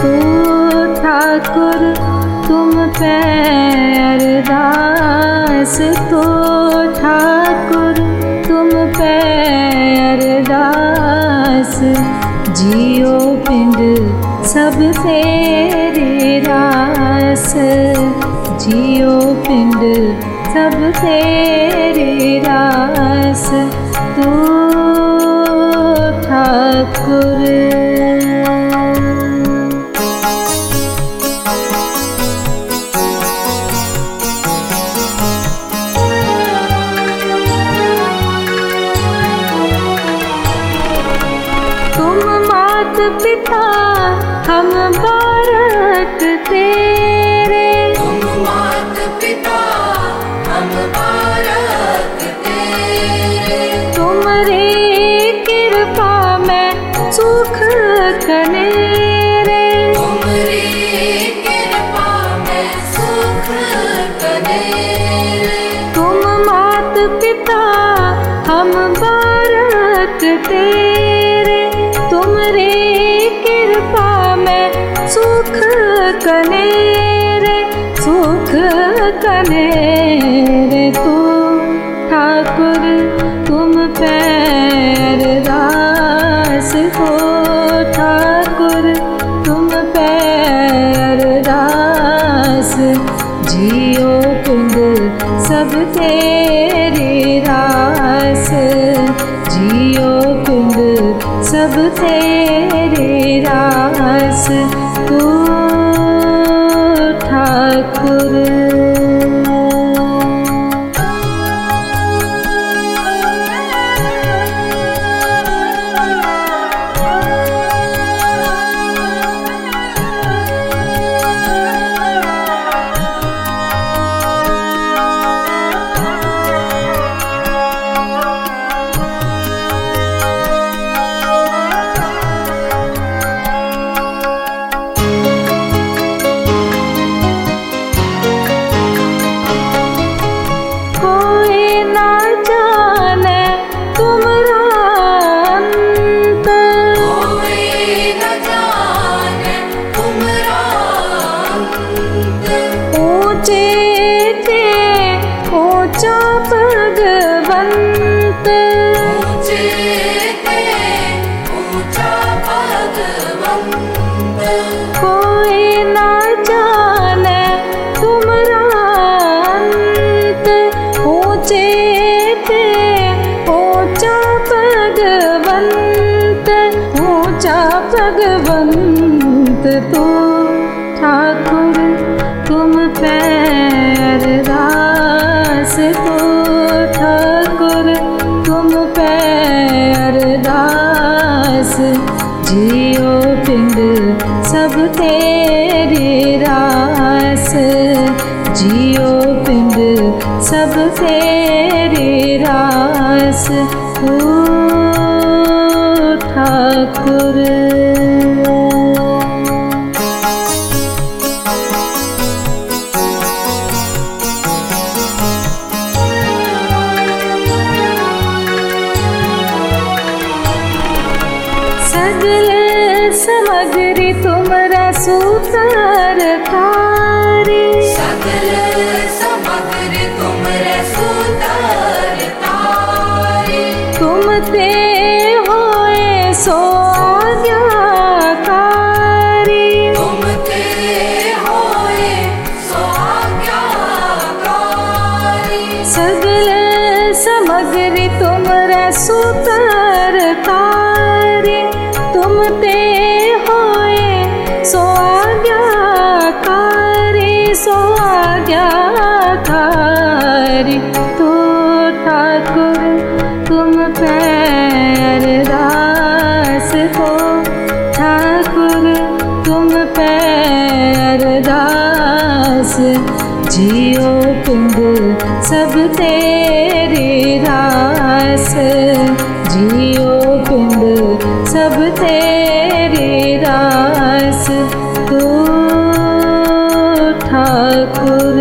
तो ठाकुर तुम पे अरदास, तो ठाकुर तुम पे अरदास। जियो पिंड सब तेरे रास, जियो पिंड सब तेरे रास। तू ठाकुर पिता हम बालक तेरे, तुम मात पिता हम बालक तेरे। तुम्हारी कृपा में सुख कनेरे, तुम्हारी कृपा में सुख कनेरे। तुम मात पिता हम बालक तेरे, तुम्हारी कृपा में सुख कनेरे, सुख कनेरे। तू ठाकुर तुम पे अरदास, हो ठाकुर तुम पे अरदास। जियो पिंड सब तेरे रास, जियो पिंड सब तेरे रास। तू ठाकुर भगवंत। तो ठाकुर तुम पे अरदास, तो ठाकुर तुम पे अरदास। जियो पिंड सब तेरे रास, जियो पिंड सब तेरे रास। ओ ठाकुर सगल समग्री तुमरा सूतर तारे, सगल समग्री तुमरा सूतर तारे। तुम ते होए सो आज्ञाकारी, तुम ते होए सो आज्ञाकारी। सगल समग्री तुमरा सूतर तारे, तुम ते होए सो आज्ञाकारी, सो आज्ञाकारी। तो ठाकुर तुम पे अरदास, हो ठाकुर तुम पे अरदास। जियो पिंड सब तेरे रास, जियो पिंड सब तेरे रास। तो ठाकुर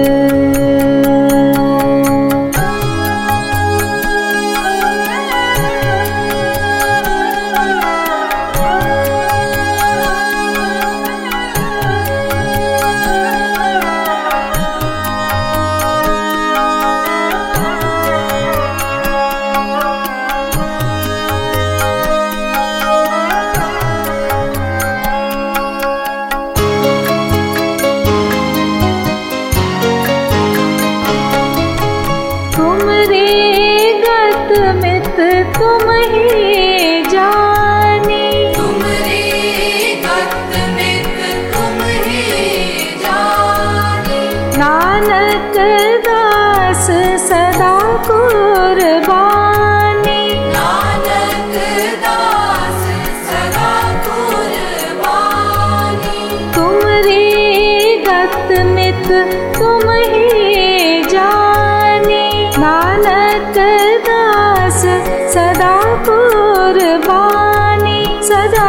तुम ही जाने। नानक दास सदा कुर्बानी, सदा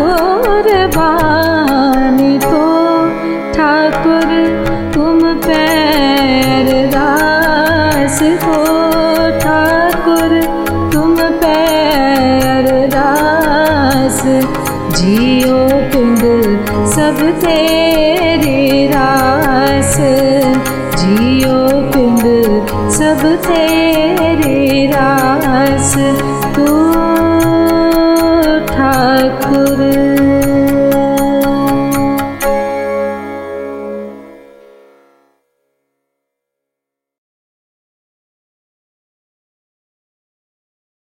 कुर्बानी। तो ठाकुर तुम पैरदास हो, ठाकुर तुम पैरदास। जियो पिंड सब तेरी रास, जियो पिंड सब तेरी रास। तू